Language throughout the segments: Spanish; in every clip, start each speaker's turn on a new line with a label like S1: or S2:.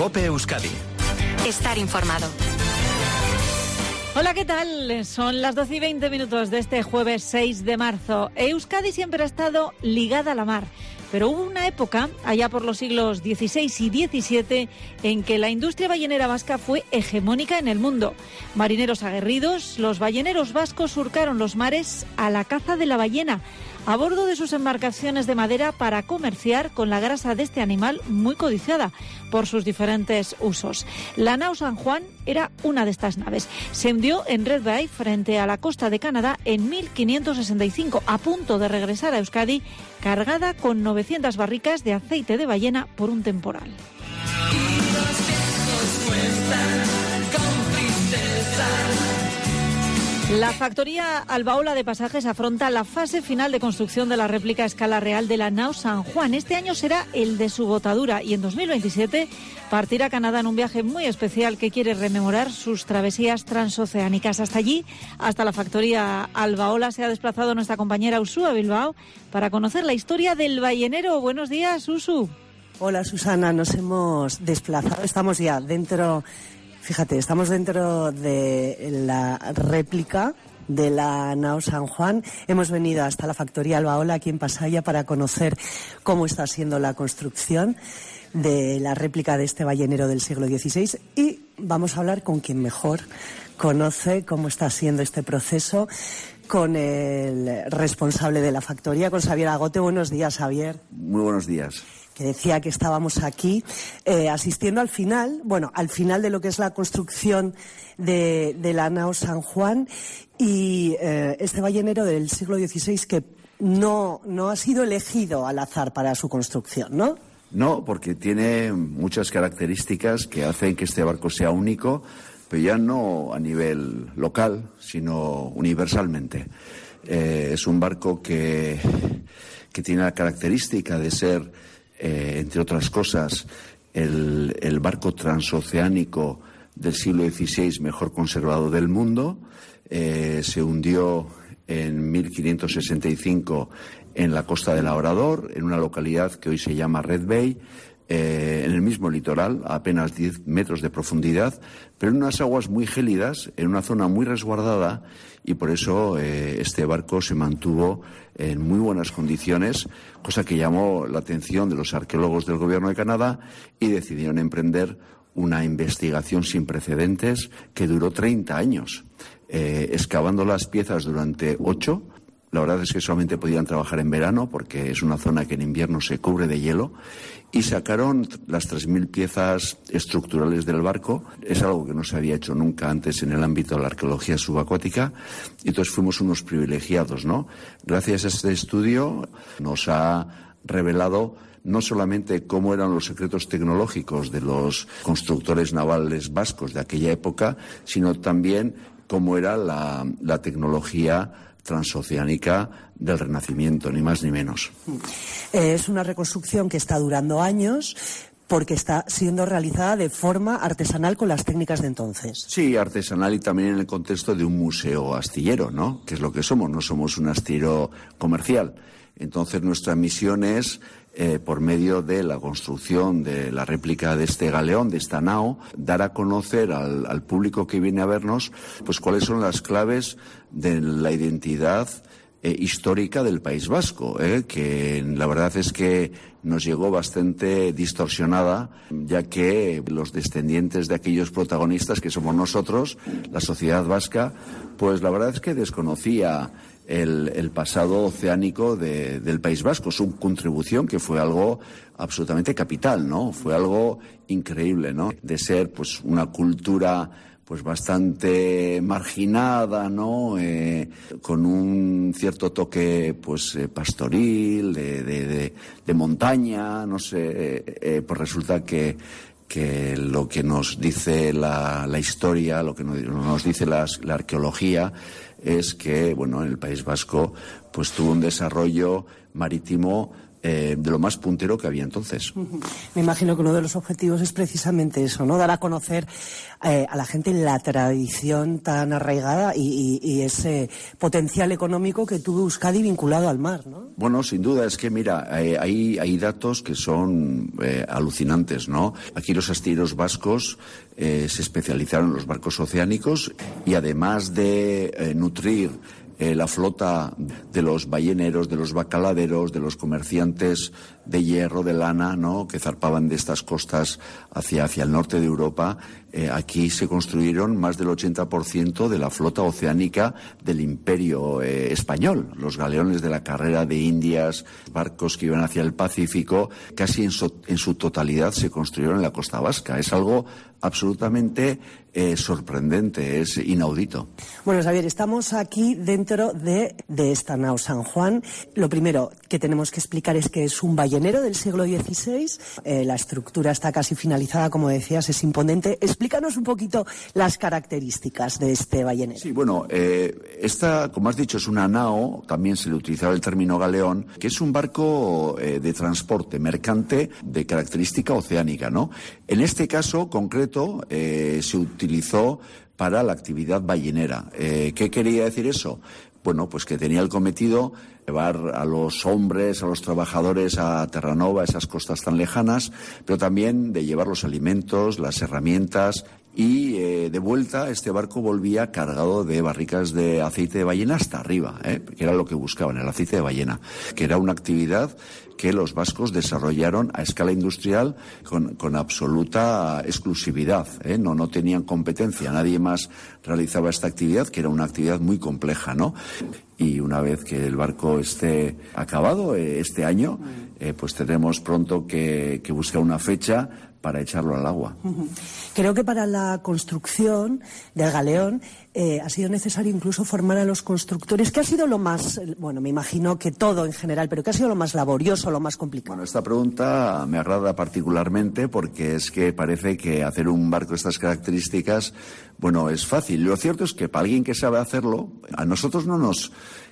S1: COPE Euskadi.
S2: Estar informado.
S3: Hola, ¿qué tal? Son las 12:20 de este jueves 6 de marzo. Euskadi siempre ha estado ligada a la mar, pero hubo una época, allá por los siglos XVI y XVII, en que la industria ballenera vasca fue hegemónica en el mundo. Marineros aguerridos, los balleneros vascos surcaron los mares a la caza de la ballena, a bordo de sus embarcaciones de madera para comerciar con la grasa de este animal muy codiciada por sus diferentes usos. La nao San Juan era una de estas naves. Se hundió en Red Bay, frente a la costa de Canadá, en 1565, a punto de regresar a Euskadi, cargada con 900 barricas de aceite de ballena por un temporal. La factoría Albaola de Pasajes afronta la fase final de construcción de la réplica a escala real de la nao San Juan. Este año será el de su botadura y en 2027 partirá a Canadá en un viaje muy especial que quiere rememorar sus travesías transoceánicas. Hasta allí, hasta la factoría Albaola, se ha desplazado nuestra compañera Usu a Bilbao para conocer la historia del ballenero. Buenos días, Usu.
S4: Hola, Susana, nos hemos desplazado, estamos ya dentro... Fíjate, estamos dentro de la réplica de la nao San Juan. Hemos venido hasta la factoría Albaola, aquí en Pasaya, para conocer cómo está siendo la construcción de la réplica de este ballenero del siglo XVI. Y vamos a hablar con quien mejor conoce cómo está siendo este proceso, con el responsable de la factoría, con Xavier Agote. Buenos días, Xavier.
S5: Muy buenos días.
S4: Que decía que estábamos aquí asistiendo al final de lo que es la construcción de la nao San Juan, y este ballenero del siglo XVI que no ha sido elegido al azar para su construcción, ¿no?
S5: No, porque tiene muchas características que hacen que este barco sea único, pero ya no a nivel local, sino universalmente. Es un barco que tiene la característica de ser, entre otras cosas, el barco transoceánico del siglo XVI mejor conservado del mundo. Se hundió en 1565 en la costa del Labrador, en una localidad que hoy se llama Red Bay, en el mismo litoral, a apenas 10 metros de profundidad, pero en unas aguas muy gélidas, en una zona muy resguardada, y por eso este barco se mantuvo en muy buenas condiciones, cosa que llamó la atención de los arqueólogos del gobierno de Canadá, y decidieron emprender una investigación sin precedentes que duró 30 años, excavando las piezas durante 8. La verdad es que solamente podían trabajar en verano porque es una zona que en invierno se cubre de hielo, y sacaron las 3.000 piezas estructurales del barco. Es algo que no se había hecho nunca antes en el ámbito de la arqueología subacuática, y entonces fuimos unos privilegiados, ¿no? Gracias a este estudio nos ha revelado no solamente cómo eran los secretos tecnológicos de los constructores navales vascos de aquella época, sino también cómo era la tecnología transoceánica del Renacimiento, ni más ni menos.
S4: Es una reconstrucción que está durando años, porque está siendo realizada de forma artesanal con las técnicas de entonces.
S5: Sí, artesanal, y también en el contexto de un museo astillero, ¿no? Que es lo que somos, no somos un astillero comercial. Entonces nuestra misión es, por medio de la construcción de la réplica de este galeón, de esta nao, dar a conocer al público que viene a vernos, pues cuáles son las claves de la identidad histórica del País Vasco, que la verdad es que nos llegó bastante distorsionada, ya que los descendientes de aquellos protagonistas que somos nosotros, la sociedad vasca, pues la verdad es que desconocía el pasado oceánico del País Vasco, su contribución, que fue algo absolutamente capital, ¿no? Fue algo increíble, ¿no? De ser pues una cultura pues bastante marginada, ¿no? Con un cierto toque pues pastoril, de montaña, no sé, pues resulta que lo que nos dice la historia, lo que nos dice la arqueología, es que, bueno, en el País Vasco pues tuvo un desarrollo marítimo de lo más puntero que había entonces.
S4: Me imagino que uno de los objetivos es precisamente eso, ¿no? Dar a conocer a la gente la tradición tan arraigada y ese potencial económico que tuvo Euskadi vinculado al mar, ¿no?
S5: Bueno, sin duda, es que mira, hay datos que son alucinantes, ¿no? Aquí los astilleros vascos se especializaron en los barcos oceánicos y además de nutrir la flota de los balleneros, de los bacaladeros, de los comerciantes de hierro, de lana, ¿no?, que zarpaban de estas costas hacia el norte de Europa, aquí se construyeron más del 80% de la flota oceánica del Imperio español. Los galeones de la Carrera de Indias, barcos que iban hacia el Pacífico, casi en su totalidad se construyeron en la costa vasca. Es algo absolutamente sorprendente, es inaudito.
S4: Bueno, Xavier, estamos aquí dentro de esta nao San Juan. Lo primero que tenemos que explicar es que es un ballenero del siglo XVI. La estructura está casi finalizada, como decías, es imponente. Explícanos un poquito las características de este ballenero.
S5: Sí, bueno, esta, como has dicho, es una nao, también se le utilizaba el término galeón, que es un barco de transporte mercante de característica oceánica, ¿no? En este caso concreto se utilizó para la actividad ballenera. ¿Qué quería decir eso? Bueno, pues que tenía el cometido llevar a los hombres, a los trabajadores a Terranova, esas costas tan lejanas, pero también de llevar los alimentos, las herramientas y de vuelta este barco volvía cargado de barricas de aceite de ballena hasta arriba, que era lo que buscaban, el aceite de ballena, que era una actividad que los vascos desarrollaron a escala industrial con absoluta exclusividad, no tenían competencia, nadie más realizaba esta actividad, que era una actividad muy compleja, ¿no? Y una vez que el barco esté acabado este año, pues tendremos pronto que buscar una fecha para echarlo al agua.
S4: Creo que para la construcción del galeón ha sido necesario incluso formar a los constructores. ¿Qué ha sido lo más, bueno, me imagino que todo en general, pero qué ha sido lo más laborioso, lo más complicado?
S5: Bueno, esta pregunta me agrada particularmente porque es que parece que hacer un barco de estas características, bueno, es fácil. Lo cierto es que para alguien que sabe hacerlo, a nosotros no nos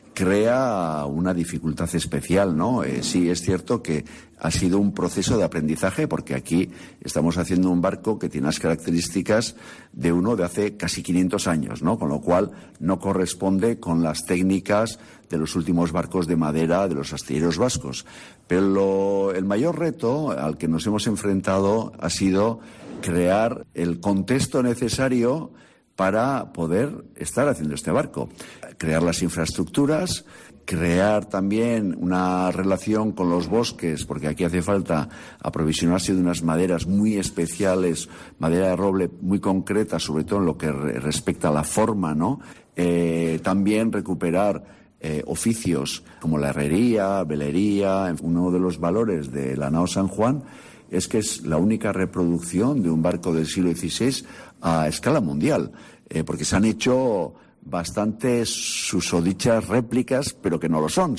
S5: crea una dificultad especial, ¿no? Sí, es cierto que ha sido un proceso de aprendizaje porque aquí estamos haciendo un barco que tiene las características de uno de hace casi 500 años, ¿no? Con lo cual no corresponde con las técnicas de los últimos barcos de madera de los astilleros vascos. Pero el mayor reto al que nos hemos enfrentado ha sido crear el contexto necesario para poder estar haciendo este barco. Crear las infraestructuras, crear también una relación con los bosques, porque aquí hace falta aprovisionarse de unas maderas muy especiales, madera de roble muy concreta, sobre todo en lo que respecta a la forma, ¿no? También recuperar oficios como la herrería, velería. Uno de los valores de la nao San Juan es que es la única reproducción de un barco del siglo XVI a escala mundial, porque se han hecho bastantes susodichas réplicas, pero que no lo son.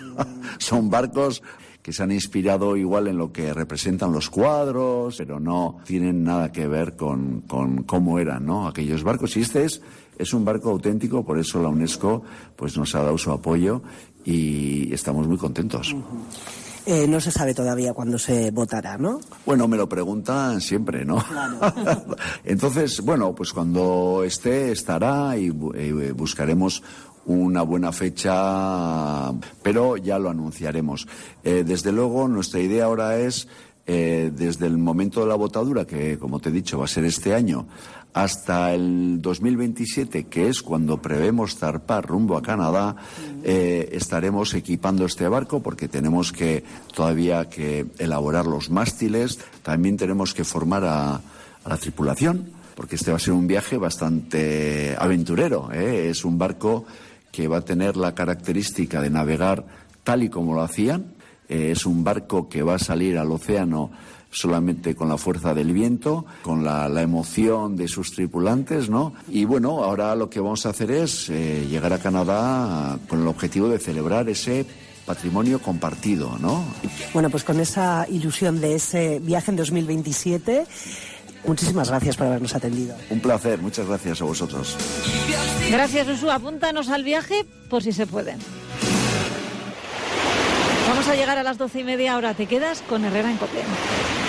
S5: Son barcos que se han inspirado igual en lo que representan los cuadros, pero no tienen nada que ver con cómo eran, ¿no?, aquellos barcos. Y este es un barco auténtico, por eso la UNESCO pues nos ha dado su apoyo y estamos muy contentos.
S4: No se sabe todavía cuándo se votará, ¿no?
S5: Bueno, me lo preguntan siempre, ¿no? Claro. Entonces, bueno, pues cuando estará y buscaremos una buena fecha, pero ya lo anunciaremos. Desde luego, nuestra idea ahora es, desde el momento de la votadura, que como te he dicho va a ser este año, hasta el 2027, que es cuando prevemos zarpar rumbo a Canadá, estaremos equipando este barco porque tenemos todavía que elaborar los mástiles, también tenemos que formar a la tripulación, porque este va a ser un viaje bastante aventurero, Es un barco que va a tener la característica de navegar tal y como lo hacían. Es un barco que va a salir al océano solamente con la fuerza del viento, con la emoción de sus tripulantes, ¿no? Y bueno, ahora lo que vamos a hacer es llegar a Canadá con el objetivo de celebrar ese patrimonio compartido, ¿no?
S4: Bueno, pues con esa ilusión de ese viaje en 2027, muchísimas gracias por habernos atendido.
S5: Un placer, muchas gracias a vosotros.
S3: Gracias, Usu. Apúntanos al viaje por si se puede. Vamos a llegar a las 12:30 ahora. Te quedas con Herrera en COPE.